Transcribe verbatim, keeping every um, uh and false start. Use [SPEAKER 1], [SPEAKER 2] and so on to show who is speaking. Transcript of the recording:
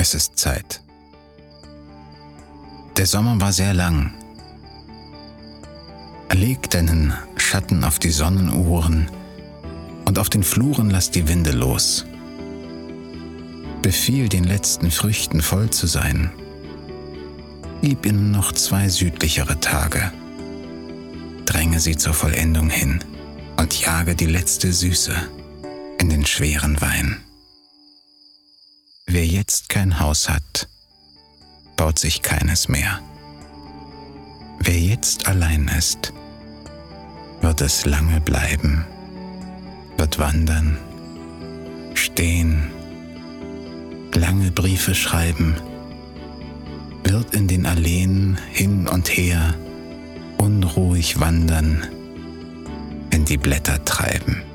[SPEAKER 1] Es ist Zeit. Der Sommer war sehr lang. Leg deinen Schatten auf die Sonnenuhren und auf den Fluren lass die Winde los. Befiehl den letzten Früchten voll zu sein. Gib ihnen noch zwei südlichere Tage. Dränge sie zur Vollendung hin und jage die letzte Süße in den schweren Wein. Wer jetzt kein Haus hat, baut sich keines mehr. Wer jetzt allein ist, wird es lange bleiben, wird wandern, stehen, lange Briefe schreiben, wird in den Alleen hin und her unruhig wandern, wenn die Blätter treiben.